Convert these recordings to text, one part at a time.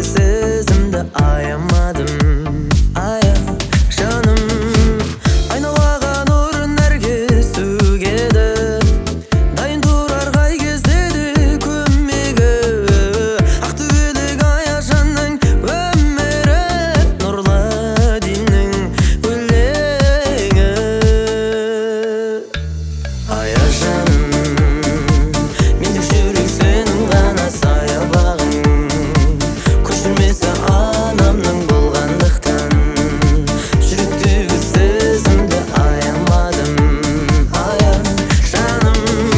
жүректегі сезімді аямадым. Ая жаным, айналаға нұрын әркез төгеді, дайын тұрар қай кезде де көмегі. Ақтөбелік Аяжанның өмірі, нұрлы диннің өлеңі. Аяжаным, мендік жүрек сенің ғана саябағың, көшірмесі анамның болғандықтан, жүректегі сезімді аямадым. Ая жаным,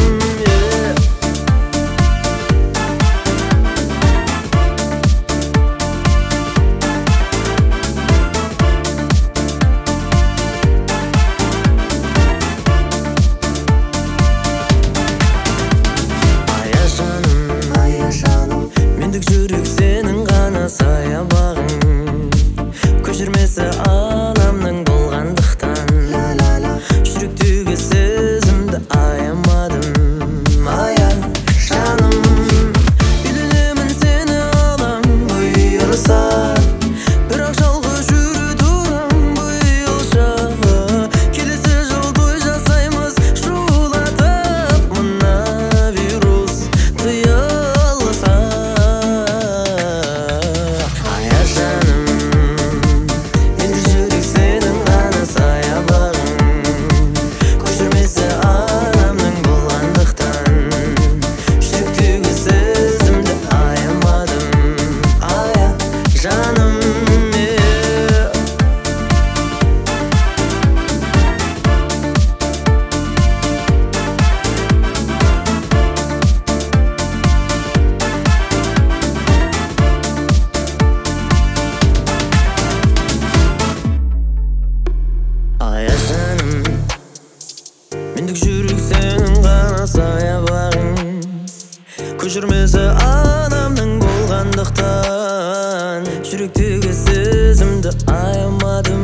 Аяжаным, мендік жүрек сенің ғана саябағың, көшірмесі анамның болғандықтан, жүректегі сезімді аямадым. Ая жаным, үйленемін сені алам бұйырса, бірақ жалғыз жүре тұрам бұйылша. Келесі жыл той жасаймыз шулатып, мына вирус тыйылса. Аяжаным, мендік жүрек сенің ғана саябағың, көшірмесі анамның болғандықтан, жүректегі сезімді аямадым. Ая жаным, Аяжаным, мендік жүрек сенің ғана саябағың, көшірмесі анамның болғандықтан, жүректегі сезімді аямадым.